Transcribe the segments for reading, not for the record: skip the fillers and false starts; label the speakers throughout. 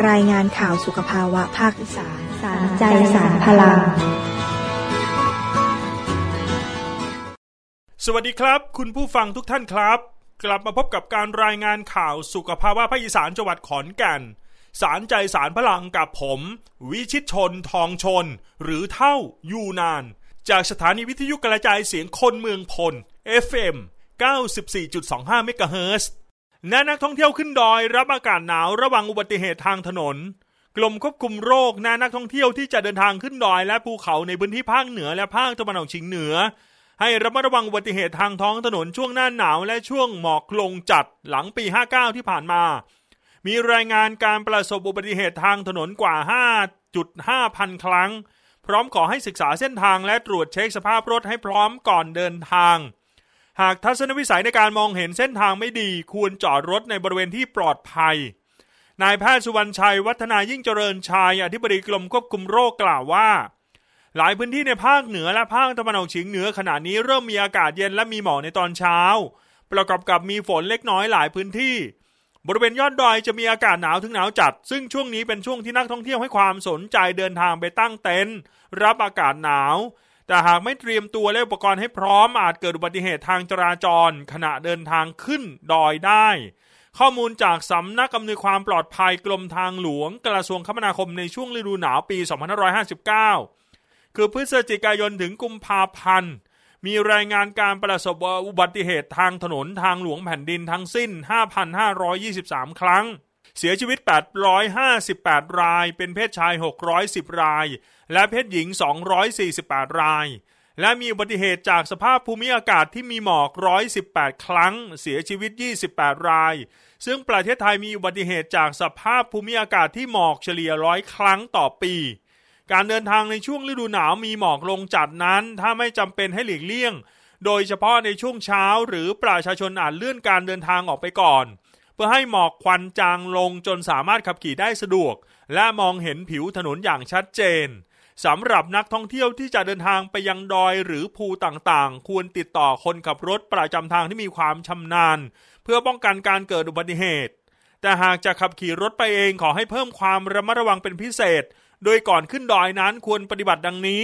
Speaker 1: รายงานข่าวสุขภาวะภาคอีสานสารใจสารพลัง
Speaker 2: สวัสดีครับคุณผู้ฟังทุกท่านครับกลับมาพบกับการรายงานข่าวสุขภาวะภาคอีสานจังหวัดขอนแก่นสารใจสารพลังกับผมวิชิตชนทองชนหรือเท่ายูนานจากสถานีวิทยุกระจายเสียงคนเมืองพล FM 94.25 เมกะเฮิรตซ์และนักท่องเที่ยวขึ้นดอยรับอากาศหนาวระวังอุบัติเหตุทางถนนกรมควบคุมโรคแนะนักท่องเที่ยวที่จะเดินทางขึ้นดอยและภูเขาในพื้นที่ภาคเหนือและภาคตะวันออกเฉียงเหนือให้ระมัดระวังอุบัติเหตุทางท้องถนนช่วงหน้าหนาวและช่วงหมอกลงจัดหลังปี 59 ที่ผ่านมามีรายงานการประสบอุบัติเหตุทางถนนกว่า 5.5 พันครั้งพร้อมขอให้ศึกษาเส้นทางและตรวจเช็คสภาพรถให้พร้อมก่อนเดินทางหากทัศนวิสัยในการมองเห็นเส้นทางไม่ดีควรจอดรถในบริเวณที่ปลอดภัยนายแพทย์สุวรรณชัยวัฒนายิ่งเจริญชัยอธิบดีกรมควบคุมโรคกล่าวว่าหลายพื้นที่ในภาคเหนือและภาคตะวันออกเฉียงเหนือขณะนี้เริ่มมีอากาศเย็นและมีหมอกในตอนเช้าประกอบกับมีฝนเล็กน้อยหลายพื้นที่บริเวณยอดดอยจะมีอากาศหนาวถึงหนาวจัดซึ่งช่วงนี้เป็นช่วงที่นักท่องเที่ยวให้ความสนใจเดินทางไปตั้งเต็นท์รับอากาศหนาวแต่หากไม่เตรียมตัวและอุปกรณ์ให้พร้อมอาจเกิดอุบัติเหตุทางจราจรขณะเดินทางขึ้นดอยได้ข้อมูลจากสำนักอำนวยความปลอดภัยกรมทางหลวงกระทรวงคมนาคมในช่วงฤดูหนาวปี 2559 คือพฤศจิกายนถึงกุมภาพันธ์มีรายงานการประสบอุบัติเหตุทางถนนทางหลวงแผ่นดินทั้งสิ้น 5,523 ครั้งเสียชีวิต858รายเป็นเพศชาย610รายและเพศหญิง248รายและมีอุบัติเหตุจากสภาพภูมิอากาศที่มีหมอก118ครั้งเสียชีวิต28รายซึ่งประเทศไทยมีอุบัติเหตุจากสภาพภูมิอากาศที่หมอกเฉลี่ย100ครั้งต่อปีการเดินทางในช่วงฤดูหนาวมีหมอกลงจัดนั้นถ้าไม่จำเป็นให้หลีกเลี่ยงโดยเฉพาะในช่วงเช้าหรือประชาชนอาจเลื่อนการเดินทางออกไปก่อนเพื่อให้หมอกควันจางลงจนสามารถขับขี่ได้สะดวกและมองเห็นผิวถนนอย่างชัดเจนสำหรับนักท่องเที่ยวที่จะเดินทางไปยังดอยหรือภูต่างๆควรติดต่อคนขับรถประจำทางที่มีความชำนาญเพื่อป้องกันการเกิดอุบัติเหตุแต่หากจะขับขี่รถไปเองขอให้เพิ่มความระมัดระวังเป็นพิเศษโดยก่อนขึ้นดอยนั้นควรปฏิบัติดังนี้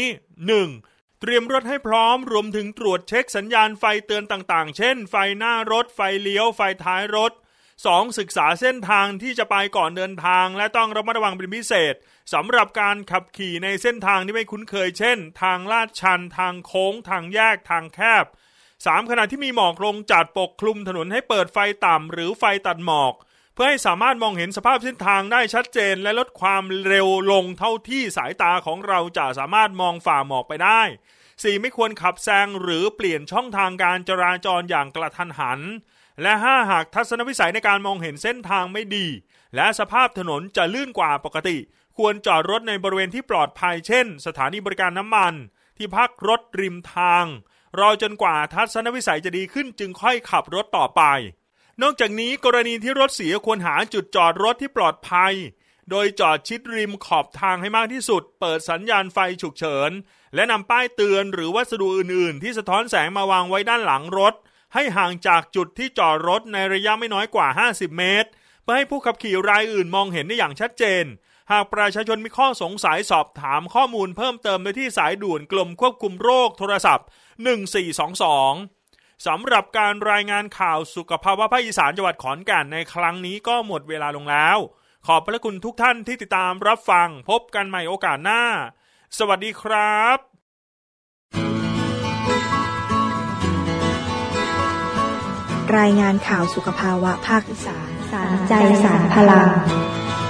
Speaker 2: 1. เตรียมรถให้พร้อมรวมถึงตรวจเช็คสัญญาณไฟเตือนต่างๆเช่นไฟหน้ารถไฟเลี้ยวไฟท้ายรถ 2. ศึกษาเส้นทางที่จะไปก่อนเดินทางและต้องระมัดระวังเป็นพิเศษสำหรับการขับขี่ในเส้นทางที่ไม่คุ้นเคยเช่นทางลาดชันทางโค้งทางแยกทางแคบ 3. ขณะที่มีหมอกลงจัดปกคลุมถนนให้เปิดไฟต่ำหรือไฟตัดหมอกเพื่อให้สามารถมองเห็นสภาพเส้นทางได้ชัดเจนและลดความเร็วลงเท่าที่สายตาของเราจะสามารถมองฝ่าหมอกไปได้ 4. ไม่ควรขับแซงหรือเปลี่ยนช่องทางการจราจรอย่างกระทันหันและ 5. หากทัศนวิสัยในการมองเห็นเส้นทางไม่ดีและสภาพถนนจะลื่นกว่าปกติควรจอดรถในบริเวณที่ปลอดภัยเช่นสถานีบริการน้ำมันที่พักรถริมทางรอจนกว่าทัศนวิสัยจะดีขึ้นจึงค่อยขับรถต่อไปนอกจากนี้กรณีที่รถเสียควรหาจุดจอดรถที่ปลอดภัยโดยจอดชิดริมขอบทางให้มากที่สุดเปิดสัญญาณไฟฉุกเฉินและนำป้ายเตือนหรือวัสดุอื่นๆที่สะท้อนแสงมาวางไว้ด้านหลังรถให้ห่างจากจุดที่จอดรถในระยะไม่น้อยกว่า50เมตรเพื่อให้ผู้ขับขี่รายอื่นมองเห็นได้อย่างชัดเจนหากประชาชนมีข้อสงสัยสอบถามข้อมูลเพิ่มเติมได้ที่สายด่วนกรมควบคุมโรคโทรศัพท์1422สำหรับการรายงานข่าวสุขภาวะภาคอีสานจังหวัดขอนแก่นในครั้งนี้ก็หมดเวลาลงแล้วขอบพระคุณทุกท่านที่ติดตามรับฟังพบกันใหม่โอกาสหน้าสวัสดีครับ
Speaker 1: รายงานข่าวสุขภาวะภาคอีสานสารใจสารพลัง